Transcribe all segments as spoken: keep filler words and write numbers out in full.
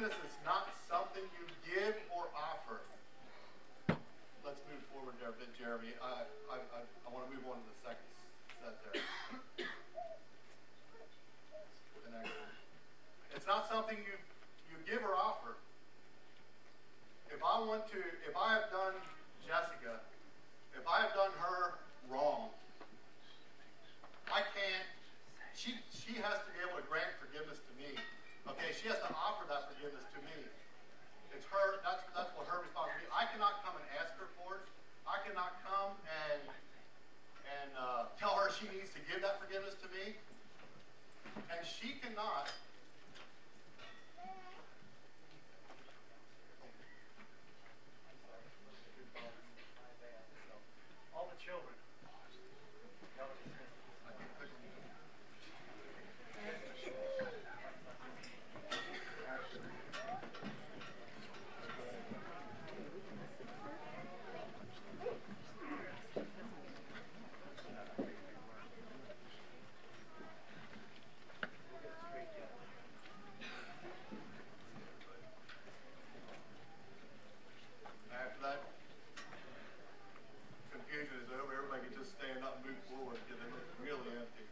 Forgiveness is not something you give or offer. Let's move forward there a bit, Jeremy. I, I, I, I want to move on to the second set there. The next one. It's not something you you give or offer. If I want to, if I have done Jessica, if I have done her wrong, I can't. She she has to be able to grant forgiveness to me. Okay, she has to offer that forgiveness to me. It's her. That's that's what her responsibility. I cannot come and ask her for it. I cannot come and and uh, tell her she needs to give that forgiveness to me, and she cannot. All the children. After that confusion is over, everybody can just stand up and move forward because they look really empty.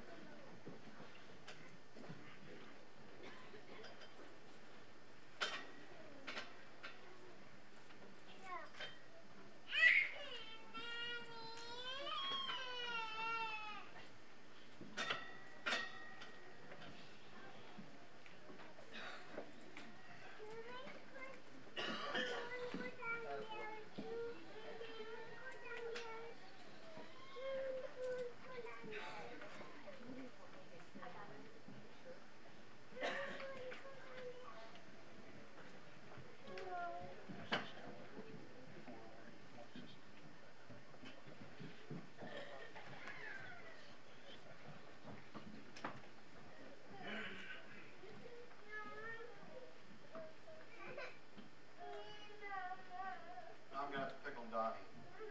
I'm going to have to pick on Donnie.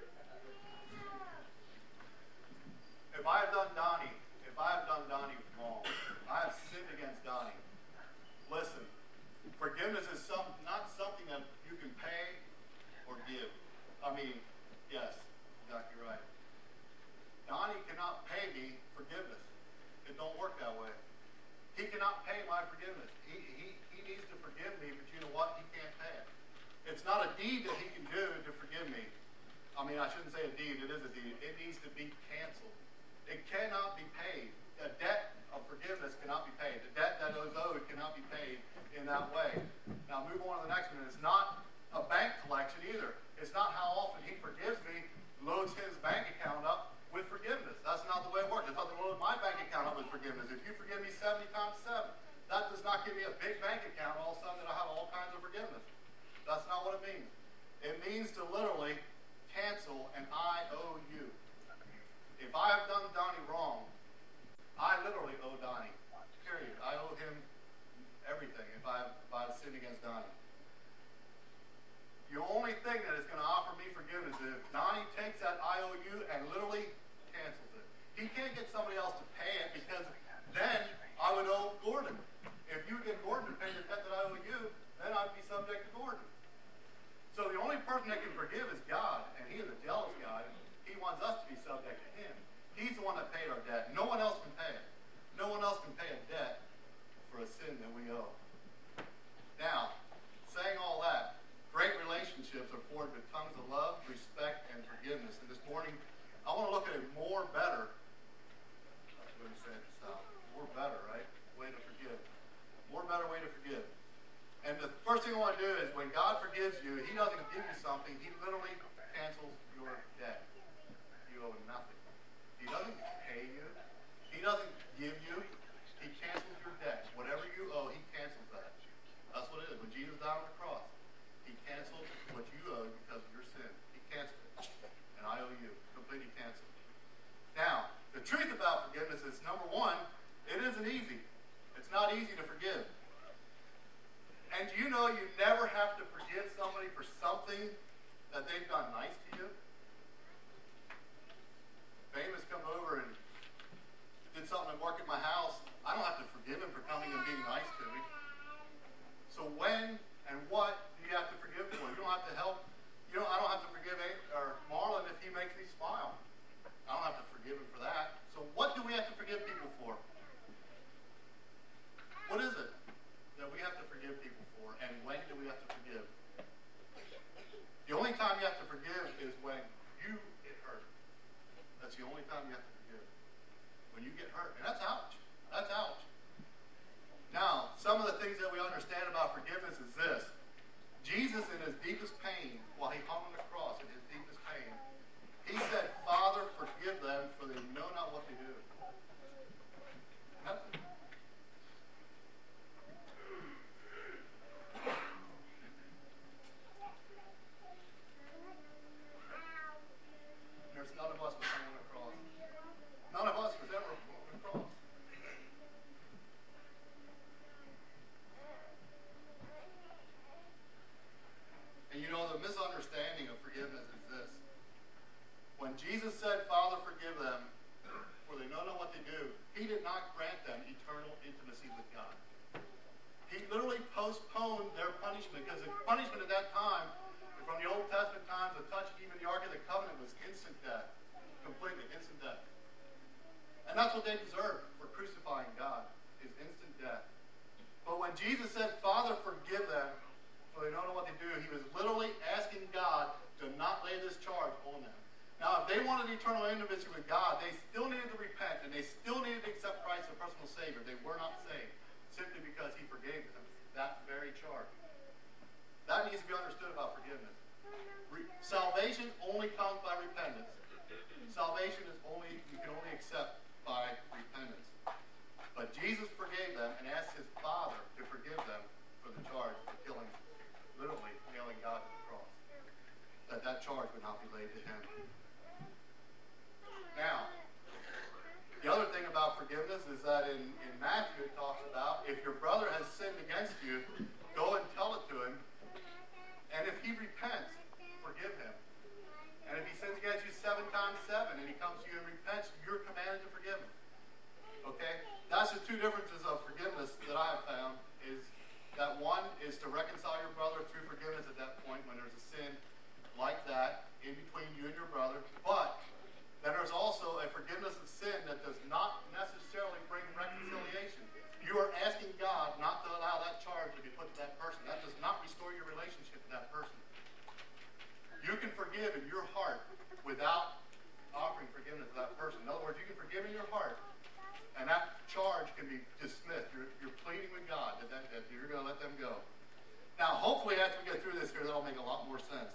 If I have done Donnie, if I have done Donnie wrong, I have sinned against Donnie. Listen, forgiveness is some, not something that you can pay or give. I mean, yes, exactly right. Donnie cannot pay me forgiveness. It don't work that way. He cannot pay my forgiveness. He, he, he needs to forgive me, but you know what? He can't pay it. It's not a deed that he can do to forgive me. I mean, I shouldn't say a deed. It is a deed. It needs to be canceled. It cannot be paid. A debt of forgiveness cannot be paid. The debt that is owed cannot be paid in that way. Now, move on to the next one. It's not a bank collection either. It's not how often he forgives me, loads his bank account up with forgiveness. That's not the way it works. It doesn't load my bank account up with forgiveness. If you forgive me seventy times seven, that does not give me a big bank account all of a sudden that I have all kinds of forgiveness. That's not what it means. It means to literally cancel an I O U. If I have done Donnie wrong, I literally owe Donnie. Period. I owe him everything if I have, if I have sinned against Donnie. The only thing that is going to offer me forgiveness is if Donnie takes that I O U and literally cancels it. He can't get somebody else to pay it because then I would owe Gordon. If you get Gordon to pay the debt that I owe you, then I'd be subject to Gordon. So the only person that can forgive is God, and he is a jealous God. He wants us to be subject to him. He's the one that paid our debt. No one else can pay it. No one else can pay a debt for a sin that we owe. Now, saying all that, great relationships are formed with tongues of love, respect, and forgiveness. And this morning, I want to look at a more better, that's what he said, stop, more better, right? Way to forgive. More better way to forgive. And the first thing I want to do is when God forgives you, he doesn't give you something. He literally cancels your debt. You owe nothing. He doesn't pay you. He doesn't give you. He cancels your debt. Whatever you owe, he cancels that. That's what it is. When Jesus died on the cross, he canceled what you owe because of your sin. He canceled it. And I owe you. Completely canceled. Now, the truth about forgiveness is, number one, it isn't easy. It's not easy to forgive. And do you know you never have to forgive somebody for something that they've done nice to you? Famous come over and did something at work at my house, only time you have to forgive is when you get hurt. That's the only time you have to forgive. When you get hurt. And that's ouch. That's ouch. Now, some of the things that we understand about forgiveness is this. Jesus, in his deepest pain, while he hung on the cross, in his deepest pain, he said, Father, forgive them, for they know not what they do. That's it. There's none of us was hung on the cross. None of us was ever on the cross. And you know, the misunderstanding of forgiveness is this. When Jesus said, Father, forgive them, for they know not what they do, he did not grant them eternal intimacy with God. He literally postponed their punishment, because the punishment at that time, from the Old Testament times, to touch even the Ark of the Covenant was instant death. Completely instant death. And that's what they deserved for crucifying God, is instant death. But when Jesus said, Father, forgive them, for they don't know what they do, he was literally asking God to not lay this charge on them. Now, if they wanted eternal intimacy with God, they still needed to repent, and they still needed to accept Christ as a personal Savior. They were not saved, simply because he forgave them that very charge. That needs to be understood about forgiveness. Re- salvation only comes by repentance. Salvation is only, you can only accept by repentance. But Jesus forgave them and asked his Father to forgive them for the charge for killing, literally nailing God to the cross. That that charge would not be laid to him. Now, the other thing about forgiveness is that in, in Matthew it talks about if your brother has sinned against you, go and tell it to him. And if he repents, forgive him. And if he sins against you seven times seven and he comes to you and repents, you're commanded to forgive him. Okay? That's the two differences of forgiveness that I have found, is that one is to reconcile your brother through forgiveness at that point when there's a sin like that in between you and your brother. But then there's also a forgiveness of sin that does not necessarily bring reconciliation. You are asking God not to allow that charge to be put to that person. That does not restore your relationship with that person. You can forgive in your heart without offering forgiveness to that person. In other words, you can forgive in your heart, and that charge can be dismissed. You're, you're pleading with God that, that, that you're going to let them go. Now, hopefully, after we get through this here, that'll make a lot more sense.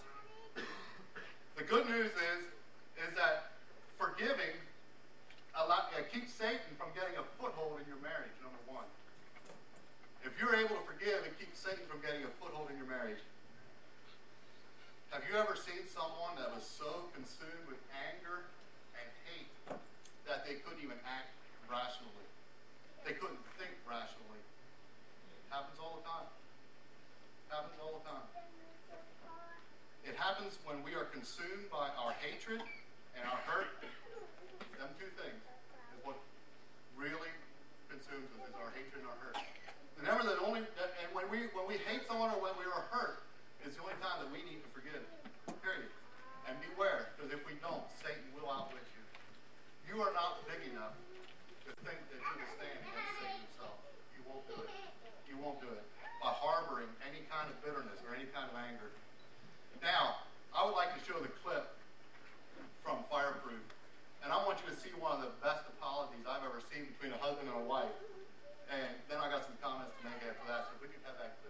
The good news is, is that forgiving allow, uh, keeps Satan from getting a foothold in your marriage, number one. If you're able to forgive, it keeps Satan from getting a foothold in your marriage. Have you ever seen someone that was so consumed with anger and hate that they couldn't even act rationally? They couldn't think rationally. Happens all the time. Happens all the time. It happens when we are consumed by our hatred and our hurt. Them two things is what really consumes us, is our hatred and our hurt. Remember that only that, and when we when we hate someone or when we are hurt, is the only time that we need to forgive. Period. And beware, because if we don't, Satan will outwit you. You are not big enough to think that you will stand against Satan himself. You won't do it. You won't do it by harboring any kind of bitterness or any kind of anger. Now, I would like to show the clip from Fireproof. And I want you to see one of the best apologies I've ever seen between a husband and a wife. And then I got some comments to make after that, so if we can have that clip.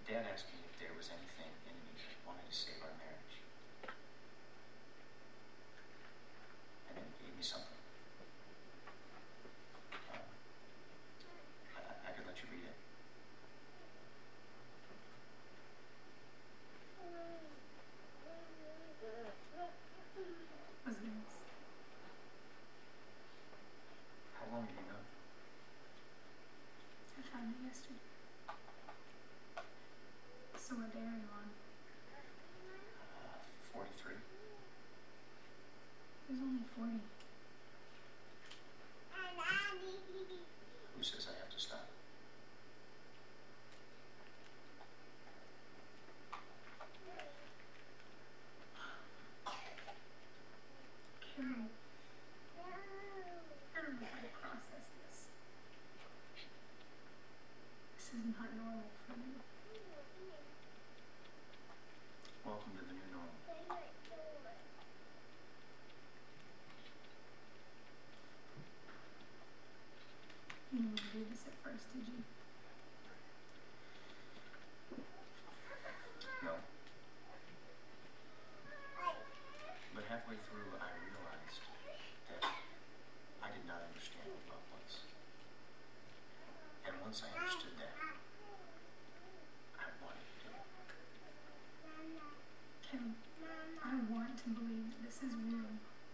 Dad asked me if there was anything in me that wanted to save our marriage. And then he gave me something. Um, I, I could let you read it. What's this? How long have you known? I found it yesterday. So what day are you on? Uh, forty-three. There's only forty. Who says I have to stop? Carol, I don't know how to process this. This is not normal for me. Welcome to the new normal. You didn't want to do this at first, did you? No. But halfway through, I realized that I did not understand what love was. And once I understood that, I wanted to do it. Kevin, I want to believe that this is real.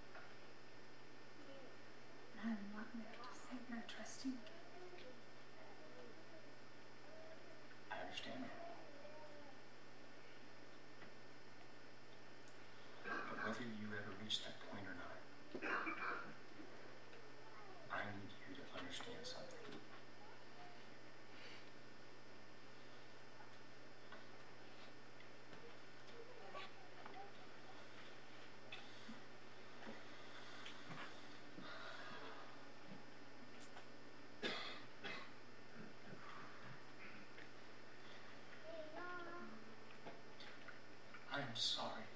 I am not there to say that I trust you. I understand that. But whether you ever reach that point or not, I need you to understand something. I am sorry.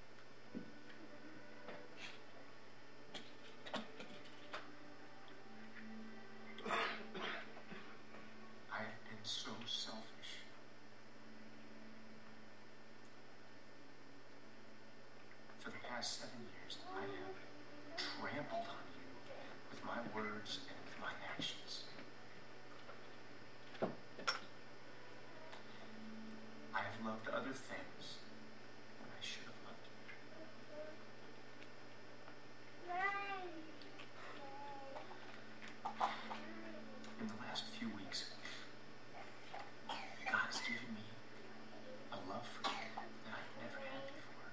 I have been so selfish. For the past seven years, I have trampled on you with my words and with my actions. I have loved other things when I should have loved you. In the last few weeks, God has given me a love for you that I've never had before.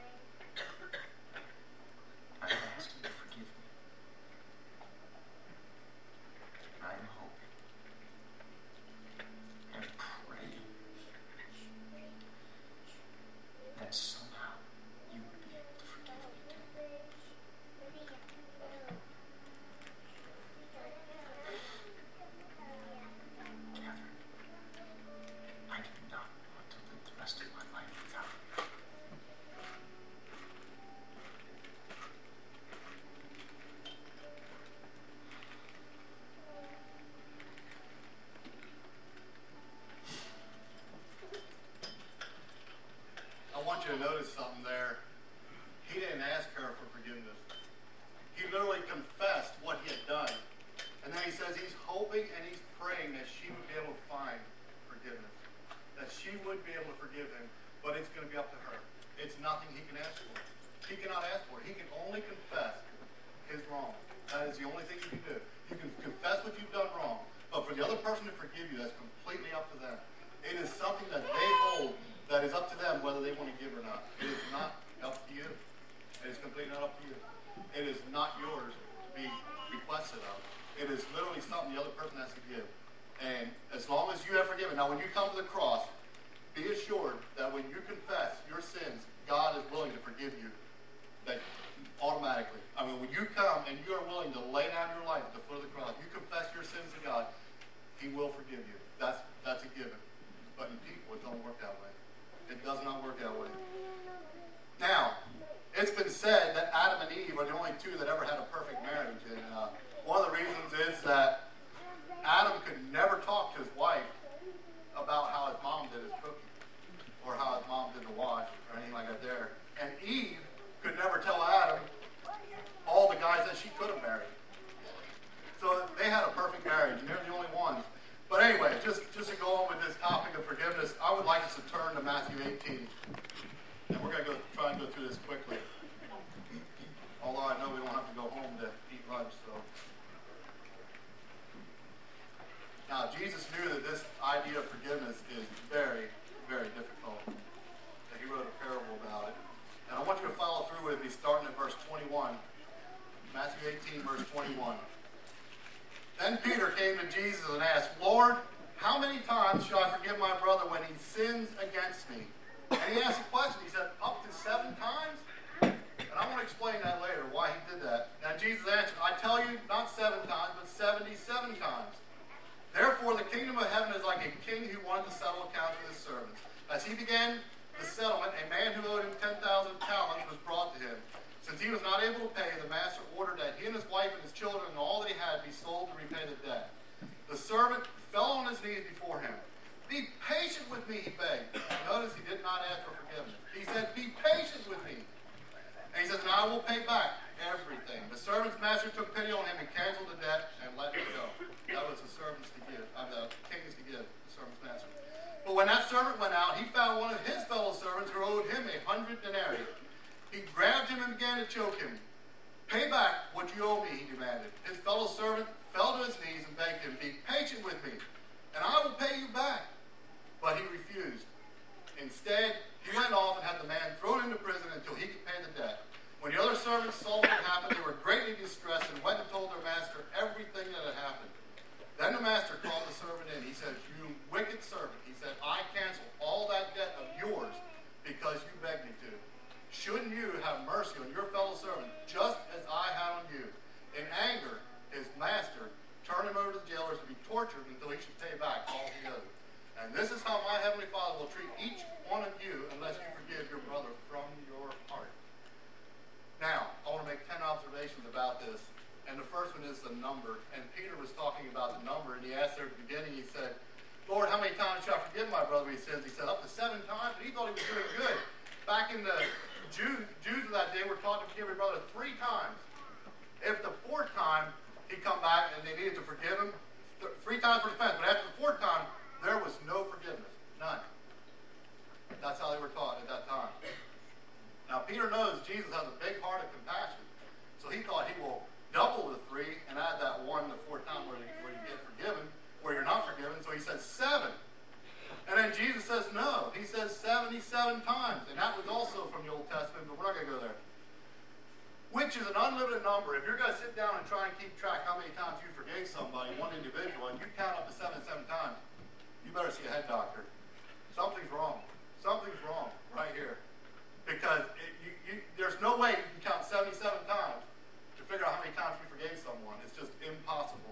I've asked you to forgive me. And I am hoping and praying that somehow you would be able to forgive me too. Catherine, I do not want to live the rest of my life without you. I want you to notice something there. He didn't ask her for forgiveness. He literally confessed what he had done. And then he says he's hoping and he's praying that she would be able to find forgiveness. That she would be able to forgive him. But it's going to be up to her. It's nothing he can ask for. He cannot ask for it. He can only confess his wrong. That is the only thing you can do. You can confess what you've done wrong. But for the other person to forgive you, that's completely up to them. It is something that they hold that is up to them whether they want to give or not. It is not up to you. It is completely not up to you. It is not yours to be requested of. It is literally something the other person has to give. And as long as you have forgiven. Now, when you come to the cross, be assured that when you confess your sins, God is willing to forgive you. That automatically. I mean, when you come and you are willing to lay down your life at the foot of the cross, you confess your sins to God, he will forgive you. That's, that's a given. But in people, it don't work that way. It does not work that way. Now, it's been said that Adam and Eve are the only two that ever had a perfect marriage. And uh, one of the reasons is that Adam could never talk to his wife about how his mom did his cooking. marriage, and they're the only ones. But anyway, just, just to go on with this topic of forgiveness, I would like us to turn to Matthew eighteen. And we're going to go try and go through this quickly. Although I know we don't have to go home to eat lunch, so. Now, Jesus knew that this idea of forgiveness is very, very difficult. And he wrote a parable about it. And I want you to follow through with me, starting at verse twenty-one. Matthew eighteen, verse twenty-one. Then Peter came to Jesus and asked, Lord, how many times shall I forgive my brother when he sins against me? And he asked a question. He said, up to seven times? And I want to explain that later, why he did that. Now Jesus answered, I tell you, not seven times, but seventy-seven times. Therefore, the kingdom of heaven is like a king who wanted to settle accounts with his servants. As he began the settlement, a man who owed him ten thousand talents was brought to him. Since he was not able to pay, the master ordered that he and his wife and his children and all that he had be sold to repay the debt. The servant fell on his knees before him. Be patient with me, he begged. Notice he did not ask for forgiveness. He said, be patient with me. And he says, and I will pay back everything. The servant's master took pity on him and canceled the debt and let him go. That was the servants to give, uh, the kings to give, the servant's master. But when that servant went out, he found one of his fellow servants who owed him a hundred denarii. He grabbed him and began to choke him. Pay back what you owe me, he demanded. His fellow servant fell to his knees and begged him, be patient with me, and I will pay you back. But he refused. Instead, he went off and had the man thrown into prison until he could pay the debt. When the other servants saw what had happened, they were greatly distressed and went and told their master everything that had happened. Then the master called the servant in. He said, you wicked servant. He said, I cancel all that debt of yours because you begged me to. Shouldn't you have mercy on your fellow servant, just as I had on you? In anger, his master turned him over to the jailers to be tortured until he should pay back all he owed. And this is how my heavenly Father will treat each one of you unless you forgive your brother from your heart. Now, I want to make ten observations about this. And the first one is the number. And Peter was talking about the number, and he asked there at the beginning, he said, Lord, how many times shall I forgive my brother when he sins? He said, up to seven times. And he thought he was doing good. Back in the Jews, Jews of that day were taught to forgive your brother three times. If the fourth time he come back and they needed to forgive him, th- three times for defense, but after the fourth time, there was no forgiveness. None. That's how they were taught at that time. Now, Peter knows Jesus has a big heart of compassion, so he thought he will double the three and add that one the fourth time where you, where you get forgiven, where you're not forgiven, so he said seven. And then Jesus says no. He says seventy-seven times. And that was also from the Old Testament, but we're not going to go there. Which is an unlimited number. If you're going to sit down and try and keep track how many times you forgave somebody, one individual, and you count up to seventy-seven times, you better see a head doctor. Something's wrong. Something's wrong right here. Because it, you, you, there's no way you can count seventy-seven times to figure out how many times you forgave someone. It's just impossible.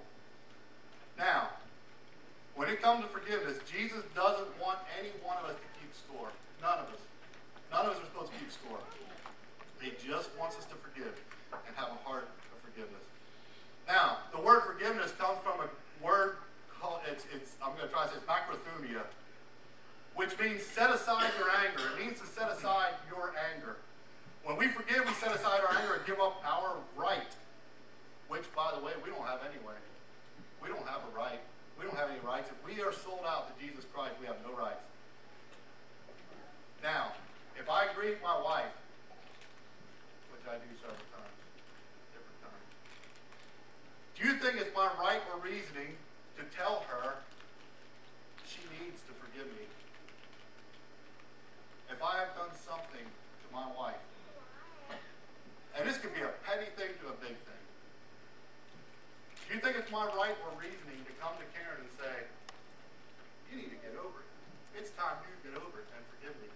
Now, when it comes to forgiveness, Jesus doesn't want any one of us to keep score. None of us. None of us are supposed to keep score. He just wants us to forgive and have a heart of forgiveness. Now, the word forgiveness comes from a word called, it's, it's I'm going to try to say it's macrothumia, which means set aside your anger. It means to set aside your anger. When we forgive, we set aside our anger and give up our right, which, by the way, we don't have anyway. We don't have a right. We don't have any rights. If we are sold out to Jesus Christ, we have no rights. Now, if I grieve my wife, which I do several times, different times, do you think it's my right or reasoning to tell her she needs to forgive me? If I have done something to my wife, and this could be a petty thing to a big thing, do you think it's my right or reasoning to come to Karen and say, you need to get over it. It's time you get over it and forgive me.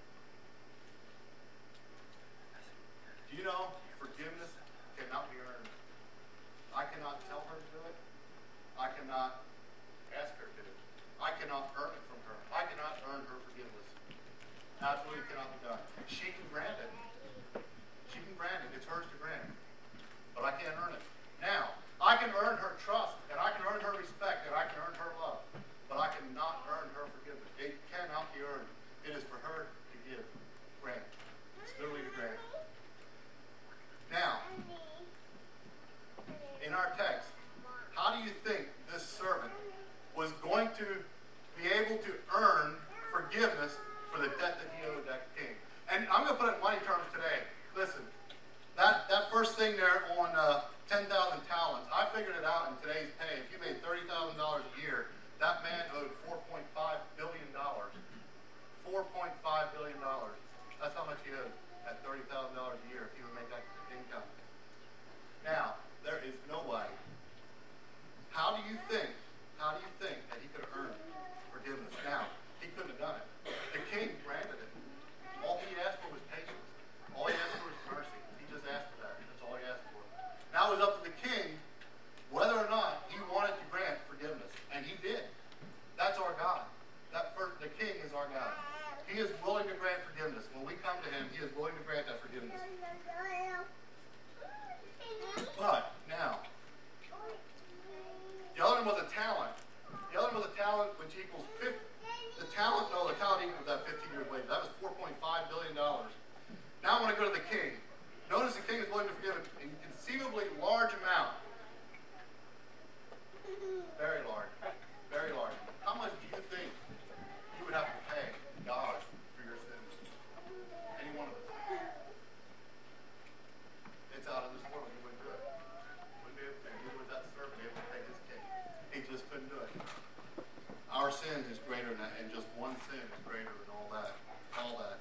Do you know forgiveness cannot be earned? I cannot tell her to do it. I cannot ask her to do it. I cannot earn it from her. I cannot earn her forgiveness. Absolutely cannot be done. She can grant it. She can grant it. It's hers to grant. But I can't earn it. Now, I can earn her trust, and I can earn her respect, and I can earn her love. But I cannot earn her forgiveness. It cannot be earned. It is for her to give. Grant. It's literally to grant. Now, in our text, how do you think this other one was a talent. The other one was a talent which equals fifty. The talent, no, the talent equals that fifteen years later. That was four point five billion dollars. Now I want to go to the king. Notice the king is willing to forgive an inconceivably large amount. Very large. Very large. How much do you think you would have to pay God for your sins? Any one of us. It's out of this world. He wouldn't do it. Wouldn't be able to. He was that servant able to pay his king. He just couldn't do it. Our sin is greater than that, and just one sin is greater than all that. All that.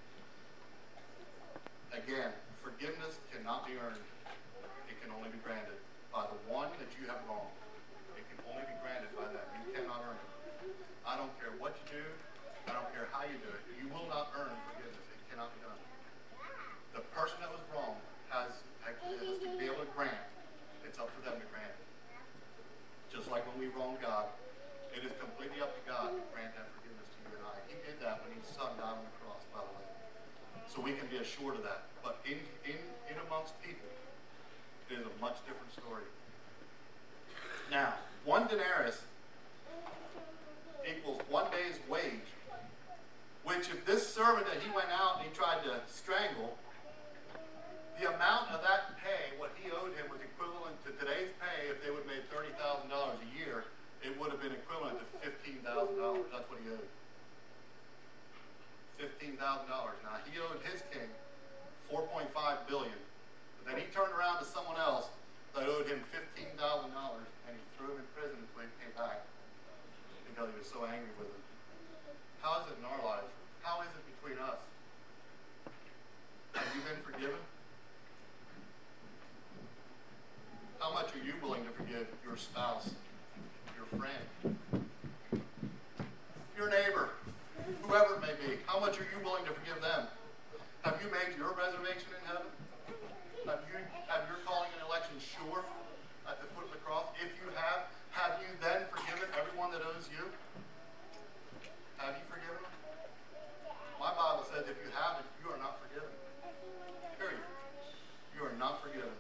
Again, forgiveness cannot be earned. It can only be granted by the one that you have wronged. It can only be granted by that. You cannot earn it. I don't care what you do. I don't care how you do it. You will not earn forgiveness. It cannot be done. The person that was wrong has, has to be able to grant. It's up to them to grant it. Just like when we wrong God, it is completely up to God to grant that forgiveness to you and I. He did that when his son died on the cross, by the way. So we can be assured of that. But in, in, in amongst people, it is a much different story. Now, one denarius equals one day's wage, which if this servant that he went out and he tried to strangle, the amount of that pay, what he owed him, was equivalent to today's pay. If they would have made thirty thousand dollars a year, it would have been equivalent to fifteen thousand dollars. That's what he owed. fifteen thousand dollars. Now, he owed his king four point five billion dollars. But then he turned around to someone else that owed him fifteen thousand dollars, and he threw him in prison until he came back because he was so angry with him. How is it in our lives? How is it between us? Have you been forgiven? How much are you willing to forgive your spouse, your friend, your neighbor, whoever it may be? How much are you willing to forgive them? Have you made your reservation in heaven? Have you have your calling and election sure at the foot of the cross? If you have, have you then forgiven everyone that owes you? Have you forgiven them? My Bible says if you haven't, you are not forgiven. Period. You are not forgiven.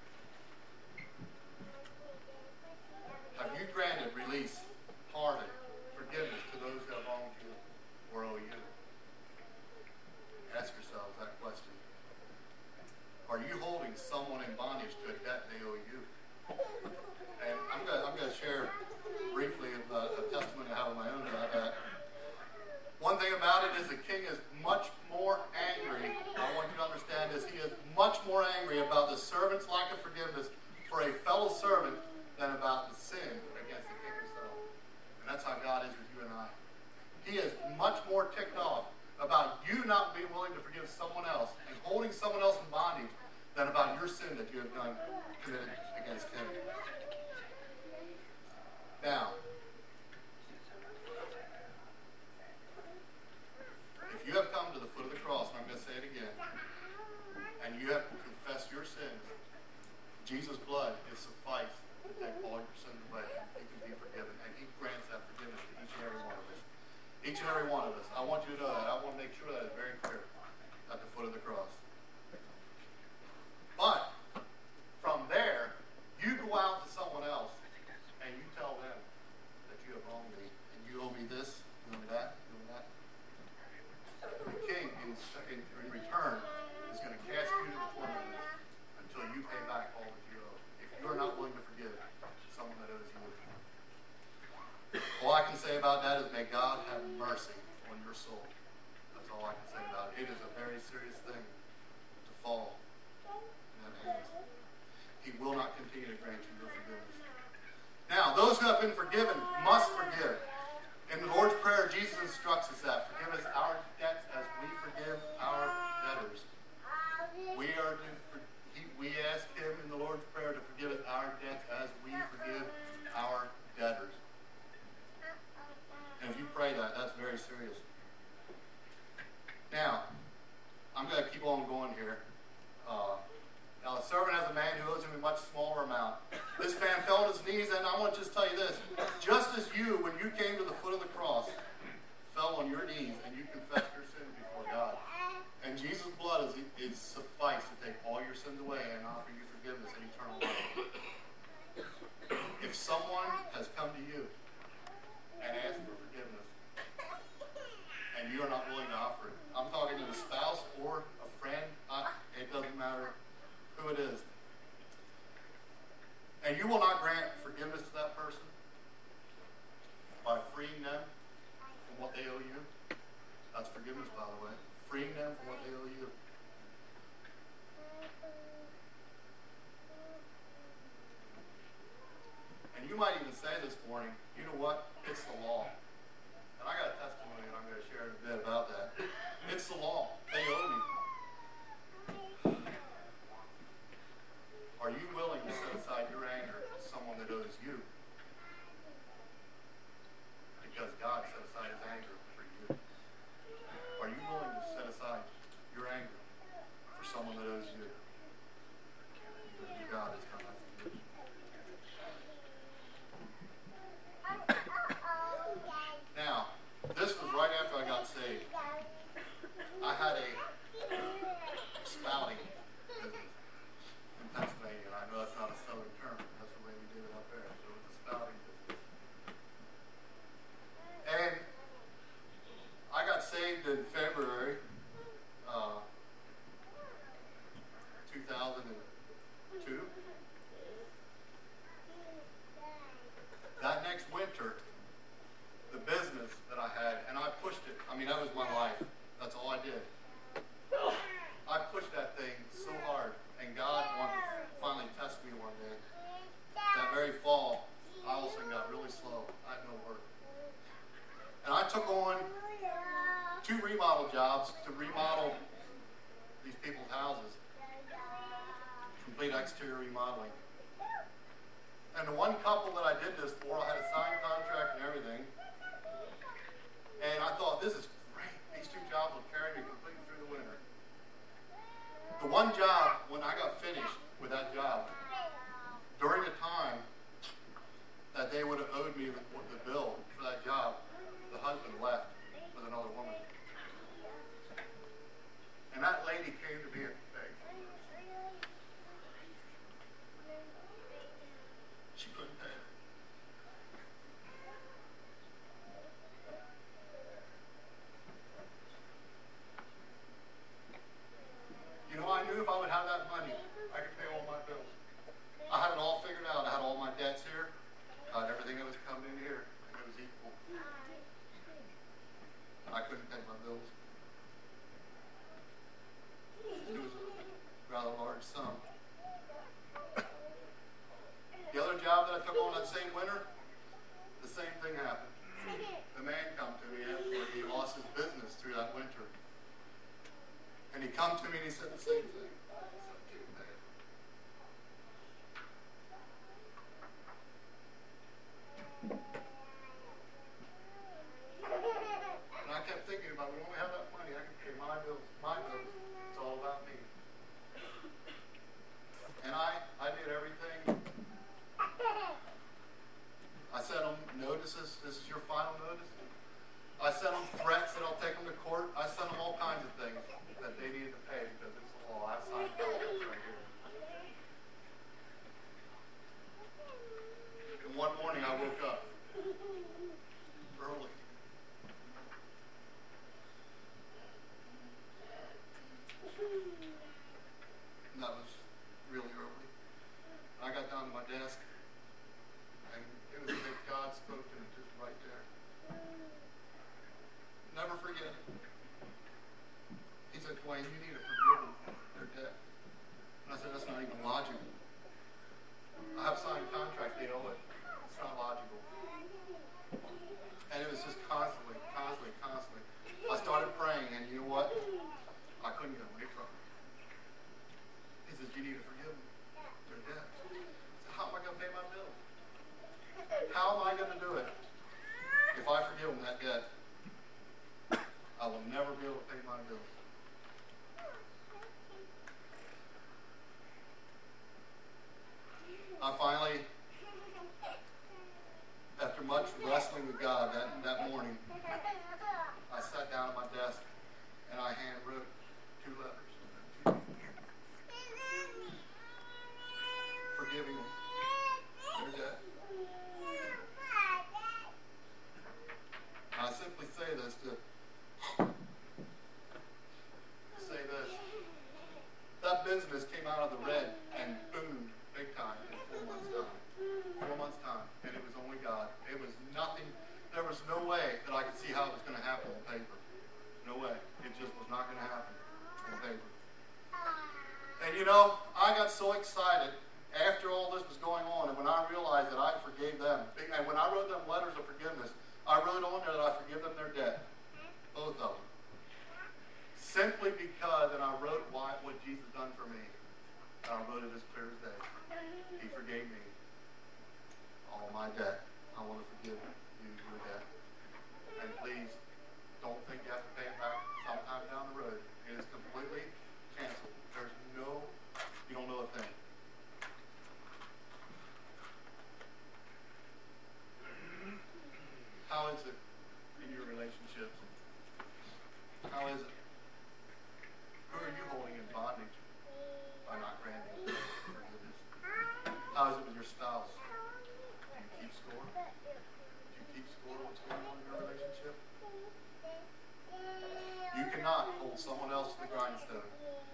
Have you granted release, pardon, forgiveness to those that have wronged you or owe you? Ask yourselves that question. Are you holding someone in bondage to a debt they owe you? And I'm going to I'm going to share briefly a, a testimony I have of my own about that. One thing about it is the king is much more angry. I want you to understand this. He is much more angry about the servant's lack of forgiveness for a fellow servant than about the sin against the king himself. And that's how God is with you and I. He is much more ticked off about you not being willing to forgive someone else and holding someone else in bondage than about your sin that you have done committed against him. Now, if you have come to the foot of the cross, and I'm going to say it again, and you have confessed your sins, Jesus' blood is suffice to take all your sins away. You can be forgiven, and he grants that forgiveness to each and every one of us. Each and every one of us. I want you to know that. I want to make sure that is very clear at the foot of the cross. But from there, you go out to someone else and you tell them that you have wronged me and you owe me this, you owe me that, you owe me that. The king, in, in, in return, is going to cast you to the tormentors until you pay back all that you owe. If you are not willing to forgive someone that owes you. All I can say about that is may God have mercy on your soul. That's all I can say about it. It is a very serious thing to fall in that hands. He will not continue to grant you your forgiveness. Now, those who have been forgiven must forgive. In the Lord's Prayer, Jesus instructs us that. Forgive us our debts as we forgive our debtors. We are to, he, we ask him in the Lord's Prayer to forgive us our debts as we forgive our debtors. And if you pray that, that's very serious. Now, I'm going to keep on going here. Uh, now, a servant has a man who owes him a much smaller amount. This man fell on his knees, and I want to just tell you this. Just as you, when you came to the foot of the cross, fell on your knees and you confessed your sins before God. And Jesus' blood is, is suffice to take all your sins away and offer you forgiveness and eternal life. If If someone has come to you and asked for forgiveness, and you are not willing to offer it, I'm talking to the spouse or a friend, I, it doesn't matter who it is, and you will not grant forgiveness to that person by freeing them from what they owe you. That's forgiveness, by the way. Freeing them from what they owe you. And you might even say this morning, you know what? It's the law. And I got a testimony and I'm going to share in a bit about that. It's the law. They owe me. Are you willing to set aside your anger to someone that owes you? Because God set aside his anger for you. Are you willing to set aside your anger for someone that owes you? Because God has come after you. Now, this was right after I got saved. I had a spouting business in Pennsylvania. And I know that's not a southern term, but that's the way we did it up there. So it was a spouting business. And I got saved in February uh, two thousand two. That next winter, the business that I had, and I pushed it. I mean, that was my life. That's all I did. I pushed that thing so hard, and God wanted to finally test me one day. That very fall, I also got really slow. I had no work. And I took on two remodel jobs to remodel these people's houses. Complete exterior remodeling. And the one couple that I did this for, I had a signed contract and everything. And I thought, this is great. These two jobs will carry me completely through the winter. The one job, when I got finished with that job, during the time that they would have owed me the, the bill for that job, the husband left with another woman. And that lady came to me and begged for mercy. She couldn't pay it. You know, I knew if I would have that money, I could pay all my bills. I had it all figured out. I had all my debts here. I had everything that was coming in here. And it was equal. I couldn't pay my bills. It was a rather large sum. The other job that I took on that same winter, the same thing happened. The man come to me after he lost his business through that winter. And he come to me and he said the same thing. I said, I can't pay it. And I kept thinking about, when we have that money, I can pay my bills, my bills. It's all about me. And I, I did everything. I sent them notices. This is your final notice. I sent them threats that I'll take them to court. I sent them all kinds of things that they needed to pay because it's the law. I signed contracts right here. And one morning I woke up early. And that was really early. I got down to my desk, and it was as if God spoke to me just right there. Never forget it. He said, Dwayne, you need to forgive them their debt. And I said, that's not even logical. I have signed contracts, they owe it. It's not logical. And it was just constantly, constantly, constantly. I started praying, and you know what? I couldn't get away from it. He says, you need to forgive them their debt. I said, how am I going to pay my bills? How am I going to do it? If I forgive them that debt, I will never be able to pay my bills. I finally, after much wrestling with God that, that morning, I sat down at my desk and I hand wrote two letters. Forgiving them their debt. forgave them. And when I wrote them letters of forgiveness, I wrote on there that I forgive them their debt. Both of them. Simply because, and I wrote why, what Jesus done for me. And I wrote it as clear as day. He forgave me all my debt. I want to forgive you your debt. And please, don't think you have to pay it back sometime down the road. It is completely canceled. There's no, you don't know a thing. How is it in your relationships? How is it? Who are you holding in bondage by not granting forgiveness? How is it with your spouse? Do you keep score? Do you keep score of what's going on in your relationship? You cannot hold someone else to the grindstone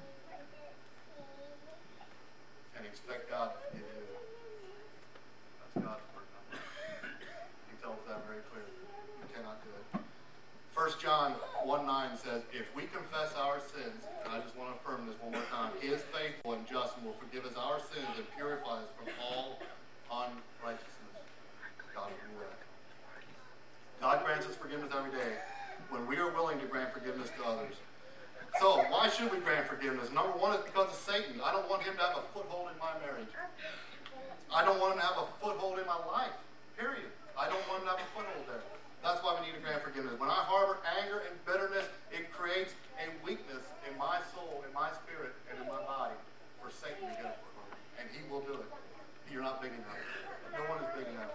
and expect God to forgive you. That's God's work. He tells us that very clearly. You cannot do it. First John one nine says, if we confess our sins, and I just want to affirm this one more time, He is faithful and just and will forgive us our sins and purify us from all unrighteousness. God will do that. God grants us forgiveness every day when we are willing to grant forgiveness to others. So, why should we grant forgiveness? Number one is because of Satan. I don't want him to have a foothold in my marriage. I don't want him to have a foothold in my life. Period. I don't want him to have a foothold there. That's why we need to grant forgiveness. When I harbor anger and bitterness, it creates a weakness in my soul, in my spirit, and in my body for Satan to get a foothold. And he will do it. You're not big enough. No one is big enough.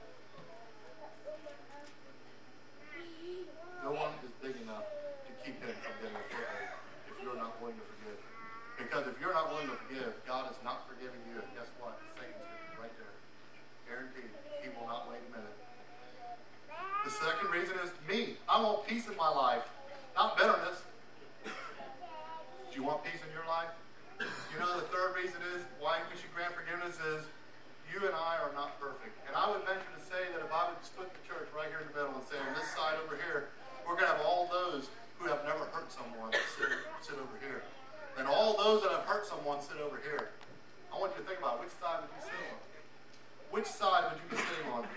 No one is big enough to keep him from getting a foothold if you're not willing to forgive. Because if you're not willing to forgive, God is not forgiving you. And guess what? Satan's right there. Guaranteed. He will not wait a minute. The second reason is me. I want peace in my life, not bitterness. Do you want peace in your life? You know, the third reason is why we should grant forgiveness is you and I are not perfect. And I would venture to say that if I would split the church right here in the middle and say on this side over here, we're going to have all those who have never hurt someone sit, sit over here. And all those that have hurt someone sit over here. I want you to think about it. Which side would you sit on? Which side would you be sitting on?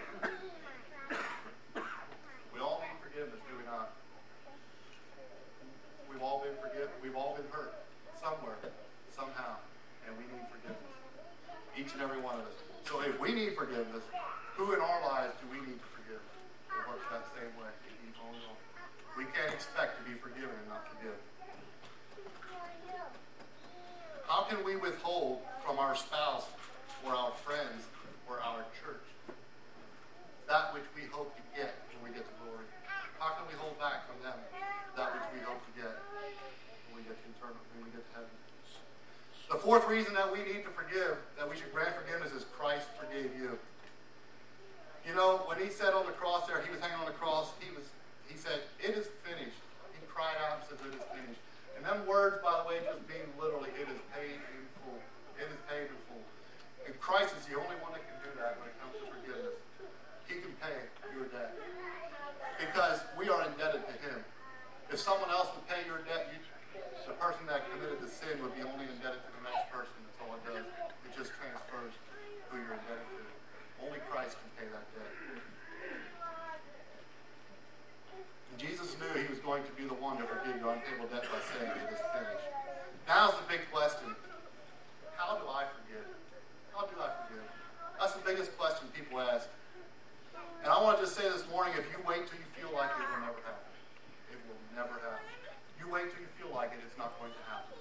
We all need forgiveness, do we not? We've all been forgiven. We've all been hurt somewhere, somehow, and we need forgiveness. Each and every one of us. So if we need forgiveness, who in our lives do we need to forgive? It works that same way. It keeps on going. We can't expect to be forgiven and not forgive. How can we withhold from our spouse or our friends or our church that which we hope to get when we get to glory? How can we hold back from them that which we hope to get when we get to eternal, when we get to heaven? The fourth reason that we need to forgive, that we should grant forgiveness, is Christ forgave you. You know, when he said on the cross there, he was hanging on the cross, he was he said, "It is finished." He cried out and said, "It is finished." And them words, by the way, just mean literally, it is paid in full. It is paid in full. And Christ is the only one that can do that when it comes to forgiveness. He can pay your debt. Because we are indebted to him. If someone else would pay your debt, you, the person that committed the sin would be only indebted to the next person. That's all it does. It just transfers who you're indebted to. Only Christ can pay that debt. And Jesus knew he was going to be the one to forgive your unpayable debt by saying it is finished. Now's the big question. How do I forgive? How do I forgive? That's the biggest question people ask. And I want to just say this morning, if you wait till you feel like it, it will never happen. It will never happen. You wait till you feel like it, it's not going to happen.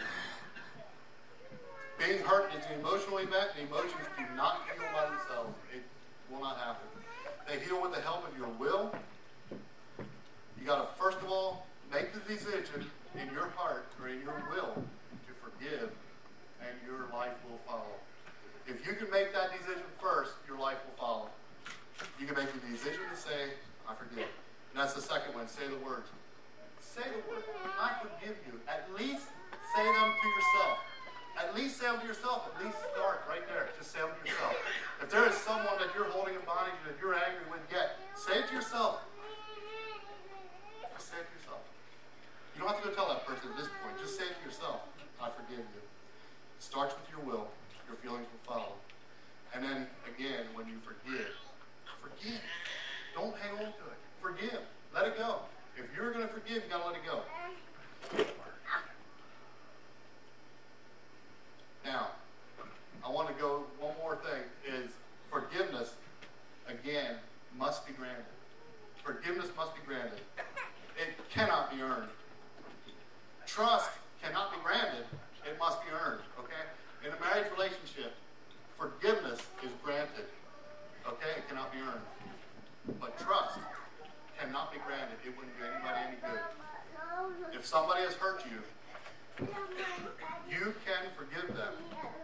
Being hurt is an emotional event. The emotions do not heal by themselves. It will not happen. They heal with the help of your will. You got to, first of all, make the decision in your heart or in your will to forgive, and your life will follow. If you can make that decision first, your life will follow. You can make the decision to say, "I forgive." And that's the second one. Say the words. Say the words. "I forgive you." At least say them to yourself. At least say them to yourself. At least start right there. Just say them to yourself. If there is someone that you're holding in bondage and that you're angry with yet, say it to yourself. Just say it to yourself. You don't have to go tell that person at this point. Just say it to yourself. "I forgive you." It starts with your will. Your feelings will follow. And then, again, when you forgive, Forgive. Let it go. If you're going to forgive, you got to let it go. Now, I want to go, one more thing, is forgiveness, again, must be granted. Forgiveness must be granted. It cannot be earned. Trust cannot be granted. It must be earned, okay? In a marriage relationship, forgiveness is granted, okay? It cannot be earned. But trust cannot be granted. It wouldn't do anybody any good. If somebody has hurt you, you can forgive them.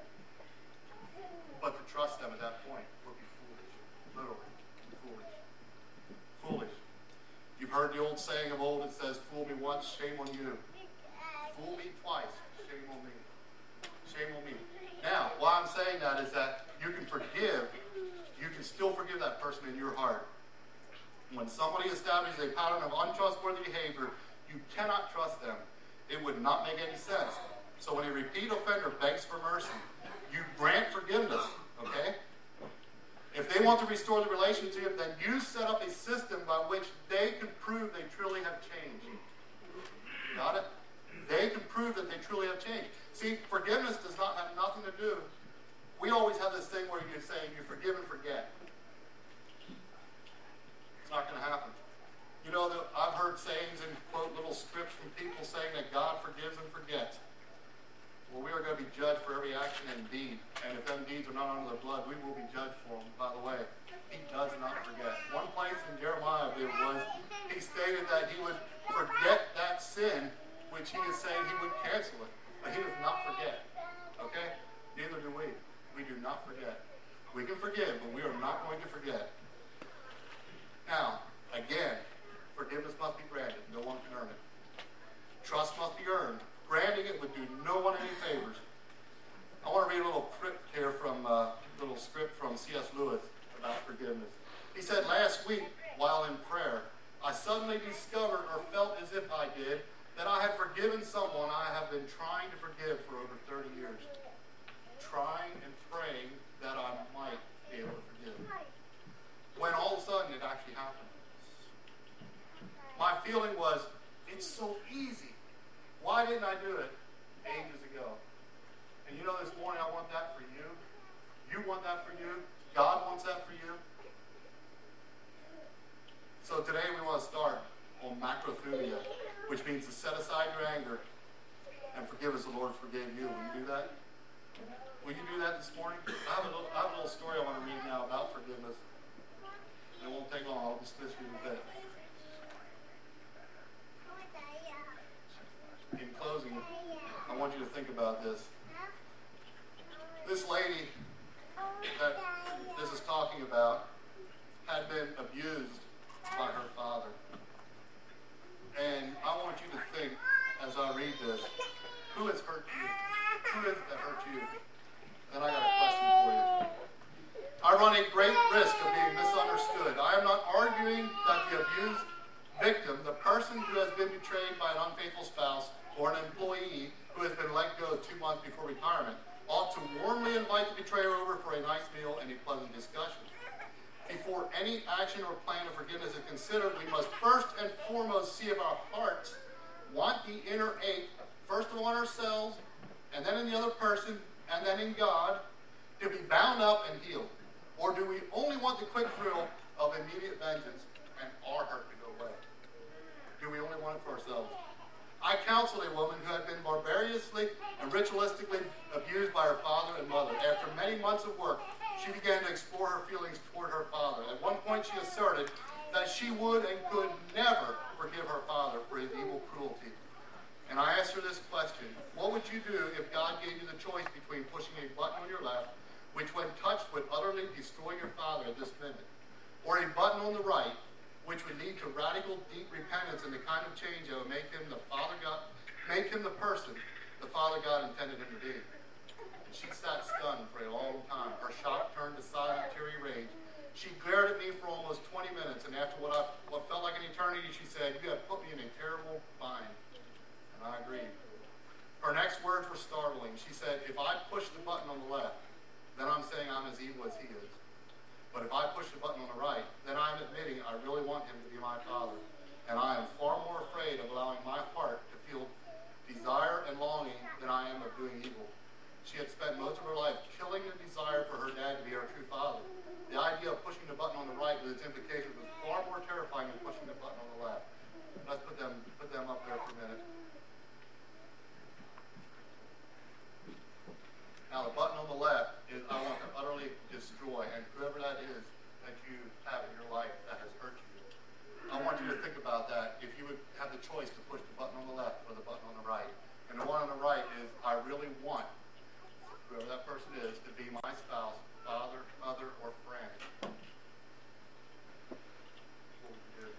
But to trust them at that point would be foolish. Literally, foolish. Foolish. You've heard the old saying of old, it says, fool me once, shame on you. Fool me twice, shame on me. Shame on me. Now, why I'm saying that is that you can forgive, you can still forgive that person in your heart. When somebody establishes a pattern of untrustworthy behavior, you cannot trust them. It would not make any sense. So when a repeat offender begs for mercy, you grant forgiveness, okay? If they want to restore the relationship, then you set up a system by which they can prove they truly have changed. Got it? They can prove that they truly have changed. See, forgiveness does not have nothing to do. We always have this thing where you say, you forgive and forget. It's not going to happen. You know, the, I've heard sayings and quote little scripts from people saying that God forgives and forgets. Well, we are going to be judged for every action and deed. And if them deeds are not under the blood, we will be judged for them. By the way, he does not forget. One place in Jeremiah it was, he stated that he would forget that sin, which he is saying he would cancel it. But he does not forget. Okay? Neither do we. We do not forget. We can forgive, but we are not going to forget. Now, again, forgiveness must be granted. No one can earn it. Trust must be earned. Granting it would do no one any favors. I want to read a little script here from a uh, little script from C S Lewis about forgiveness. He said, last week, while in prayer, I suddenly discovered, or felt as if I did, that I had forgiven someone I have been trying to forgive for over thirty years. Trying and praying that I might be able to forgive. When all of a sudden it actually happened. My feeling was, it's so easy. Why didn't I do it ages ago? And you know, this morning I want that for you. You want that for you. God wants that for you. So today we want to start on macrothumia, which means to set aside your anger and forgive as the Lord forgave you. Will you do that? Will you do that this morning? I have a little, I have a little story I want to read now about forgiveness. It won't take long. I'll dismiss you in a bit. In closing, I want you to think about this. This lady that this is talking about had been abused by her father. And I want you to think, as I read this, who has hurt you? Who is it that hurt you? And I got a question for you. I run a great risk of being misunderstood. I am not arguing that the abused victim, the person who has been betrayed by an unfaithful spouse, or an employee who has been let go two months before retirement, ought to warmly invite the betrayer over for a nice meal and a pleasant discussion. Before any action or plan of forgiveness is considered, we must first and foremost see if our hearts want the inner ache, first of all in ourselves, and then in the other person, and then in God, to be bound up and healed. Or do we only want the quick thrill of immediate vengeance and our hurt to go away? Do we only want it for ourselves? I counseled a woman who had been barbarously and ritualistically abused by her father and mother. After many months of work, she began to explore her feelings toward her father. At one point, she asserted that she would and could never forgive her father for his evil cruelty. And I asked her this question: what would you do if God gave you the choice between pushing a button on your left, which when touched would utterly destroy your father at this minute, or a button on the right, which would lead to radical, deep repentance and the kind of change that would make him the Father God, make him the person the Father God intended him to be? And she sat stunned for a long time. Her shock turned to silent, teary rage. She glared at me for almost twenty minutes, and after what, I, what felt like an eternity, she said, "You have put me in a terrible bind." And I agreed. Her next words were startling. She said, "If I push the button on the left, then I'm saying I'm as evil as he is. But if I push the button button on the right, then I'm admitting I really want him to be my father. And I am far more afraid of allowing my heart to feel desire and longing than I am of doing evil. She had spent most of her life killing the desire for her dad to be her true father. The idea of pushing the button on the right with its implications was far more terrifying than pushing the button on the left. Let's put them, put them up there for a minute. Now the button on the left is I want to utterly destroy, and whoever that is that you have in your life that has hurt you. I want you to think about that if you would have the choice to push the button on the left or the button on the right. And the one on the right is I really want whoever that person is to be my spouse, father, mother, or friend. What would you do?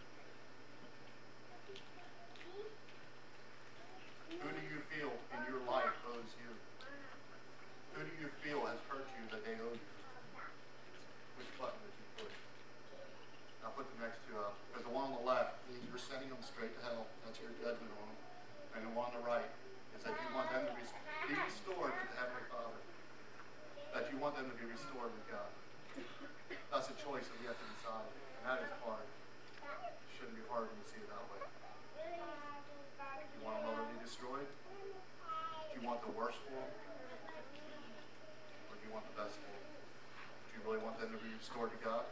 Who do you feel in your life owes you? Who do you feel has hurt you that they owe you? Which button did you push? I'll put the next two up. Because the one on the left means you're sending them straight to hell. That's your judgment on them. And the one on the right is that you want them to be be restored with the Heavenly Father. That you want them to be restored with God. That's a choice that we have to decide. And that is hard. It shouldn't be hard when you see it that way. Do you want them to be destroyed? Do you want the worst for them? Or do you want the best for them? Do you really want them to be restored to God?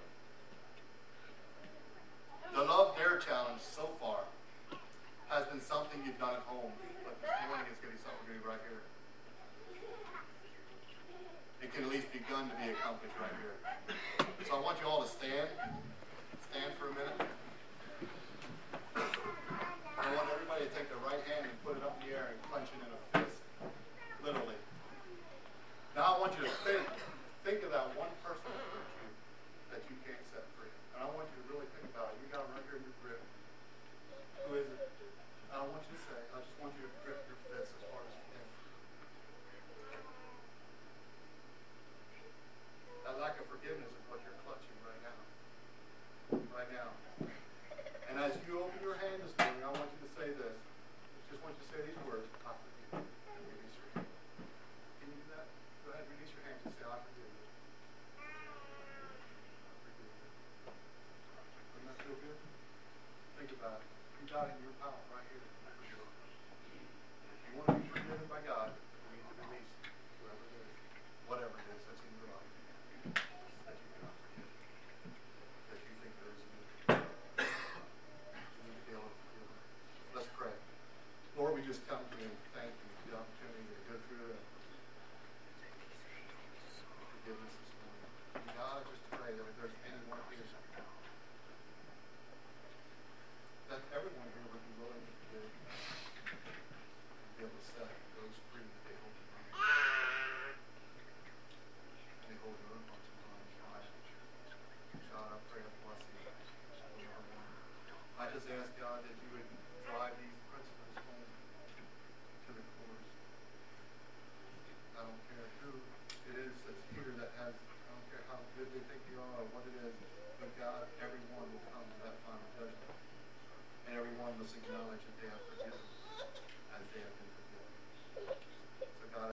The Love Dare Challenge so far has been something you've done at home. But this morning it's going to be something we're going to do right here. It can at least begun to be accomplished right here. So I want you all to stand. Stand for a minute. I want everybody to take their right hand and put it up in the air and punch it in a fist. Literally. Now I want you to think. Think of that one person that hurt you that you can't set free. And I want you to really think about it. You got them right here in your grip. Who is it? I don't want you to say. I just want you to grip your fist as hard as you can. That lack of forgiveness is what you're clutching right now. Right now. And as you open your hand this morning, I want you to say this. I just want you to say these words.